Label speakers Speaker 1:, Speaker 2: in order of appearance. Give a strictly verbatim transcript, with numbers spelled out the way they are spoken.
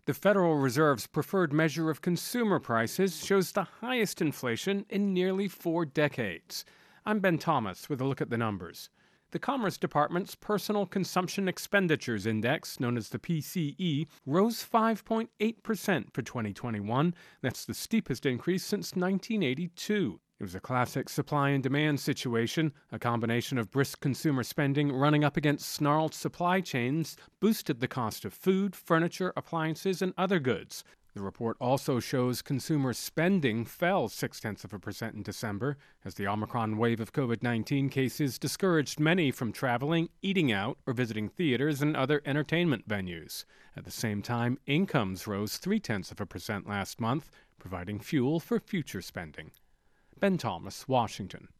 Speaker 1: The Federal Reserve's preferred measure of consumer prices shows the highest inflation in nearly four decades. I'm Ben Thomas with a look at the numbers. The Commerce Department's Personal Consumption Expenditures Index, known as the P C E, rose five point eight percent for twenty twenty-one. That's the steepest increase since nineteen eighty-two. It was a classic supply and demand situation. A combination of brisk consumer spending running up against snarled supply chains boosted the cost of food, furniture, appliances, and other goods. The report also shows consumer spending fell six-tenths of a percent in December as the Omicron wave of covid nineteen cases discouraged many from traveling, eating out, or visiting theaters and other entertainment venues. At the same time, incomes rose three-tenths of a percent last month, providing fuel for future spending. Ben Thomas, Washington.